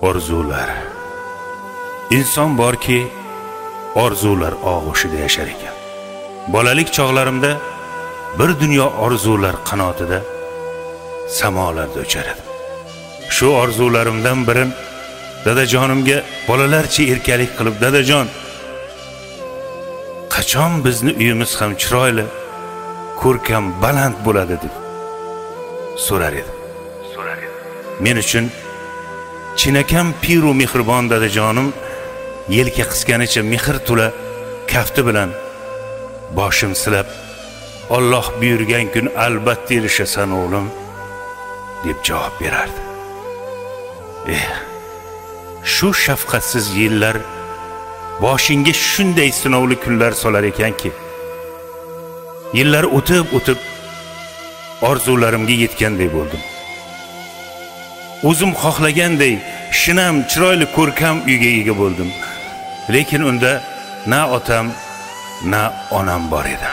Orzular. Inson borki, orzular og'ushida yashar ekan. Bolalik chog'larimda bir dunyo orzular qanotida samolarda uchar edim. Shu orzularimdan birin dadajonimga bolalarcha erkalik qilib, dadajon, qachon bizni uyimiz ham chiroyli, ko'rkam, baland bo'ladi deb so'rar edim. Men uchun chinakam piru mehribon dadajonim yelka qisganicha mehr to'la kafti bilan boshim silab, Alloh buyurgan kun albatta erishasan o'g'lim deb javob berardi. Shu shafqatsiz yillar boshingga shunday sinovli kunlar solar ekanki, yillar o'tib orzularimga yetganday bo'ldim. O'zim xohlaganday shinam, chiroyli, ko'rkam uyga ega bo'ldim. Lekin unda na otam, na onam bor edi.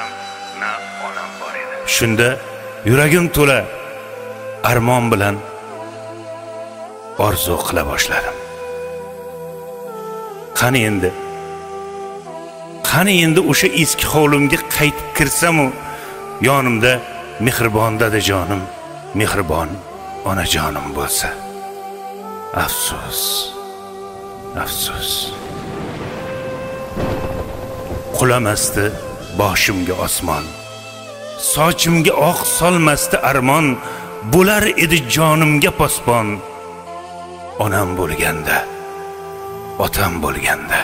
Shunda yuragim to'la armon bilan orzu qila boshladim. Qani endi o'sha eski hovlimga qaytib kirsam, yonimda mehribon dadajonim, mehribon onajonim bo'lsa. Afsus. Qulamasdi boshimga osmon, sochimga oq solmasdi armon, bo'lar edi jonimga posbon. Onam bo'lganda, otam bo'lganda.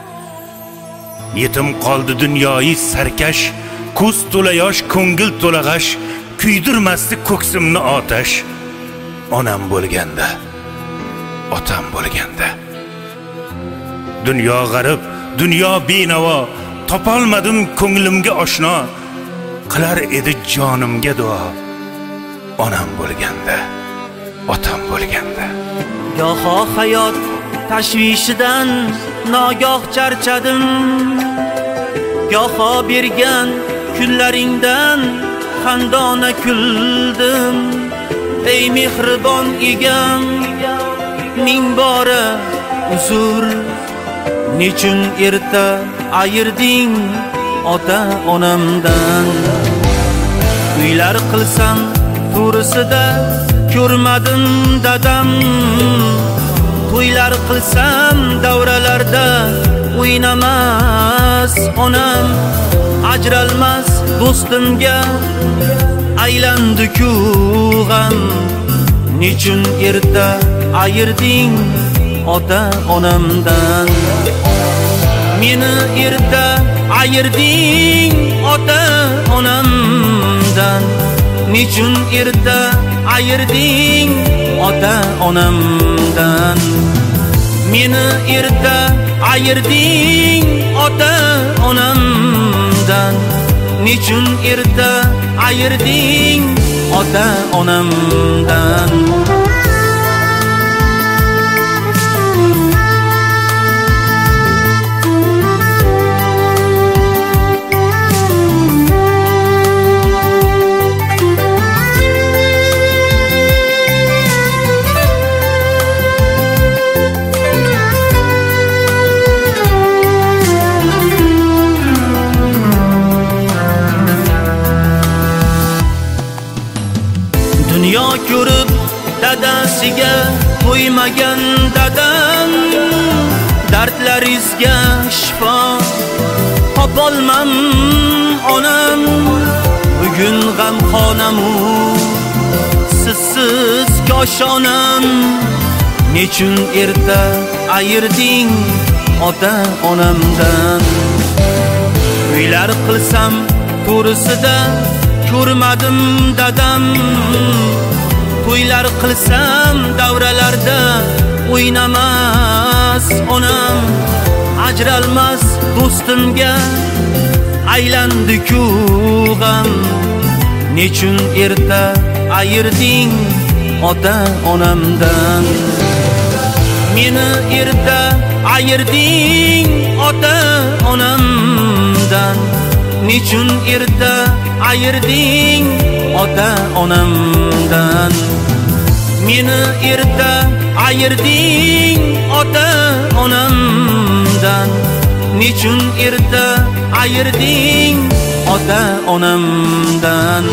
Yetim qoldi dunyoyi sarkash, ko'z to'la yosh, ko'ngil to'la g'ash, kuydirmasdi ko'ksimni otash. Onam bo'lganda, otam bo'lganda. Dunyo g'arib, dunyo benavo, topolmadim ko'nglimga oshno, qilar edi jonimga duo. Onam bo'lganda, otam bo'lganda. Goho hayot tashvishidan nogoh charchadim, goho bergan kunlaringdan xandona kuldim. Ey mehribon egam, ming bora uzr, nechun erta ayirding ota onamdan. Uylar qilsam to'risida ko'rmadim dadam, to'ylar qilsam davralarda o'ynamas onam. Ajralmas do'stimga aylandi-ku g'am, nechun erta ayirding ota onamdan. Meni erta ayirding ota onamdan, nechun erta ayirding ota onamdan. Meni erta ayirding ota onamdan, nechun erta ayirding ota onamdan. Dunyo ko'rib dadasiga qo'ymagan dadam, dardlaringizga shifo topolmam onam. Bugun g'amxonamu sizsiz koshonam, nechun erta ayirding ota onamdan. Uylar qilsam to'risida ko'rmadim dadam, to'ylar qilsam davralarda o'ynamas onam. Ajralmas do'stimga aylandi-ku g'am, nechun erta ayirding ota onamdan. Meni erta ayirding ota onamdan, nechun erta ayirding ota onamdan. Meni erta ayirding ota onamdan. Nechun erta ayirding ota onamdan.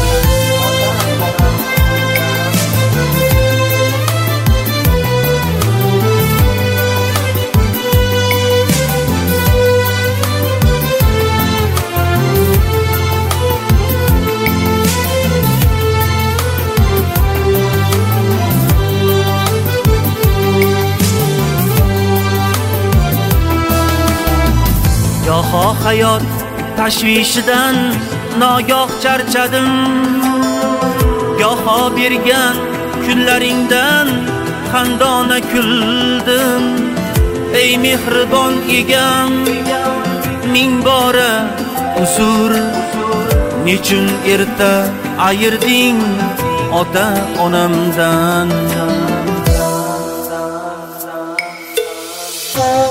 Yo'q hayot tashvishidan nogoh charchadim. Yo'q bergan kunlaringdan xandona kuldim. Ey mehribon egam, ming bora uzr. Nechun erta ayirding ota onamdan.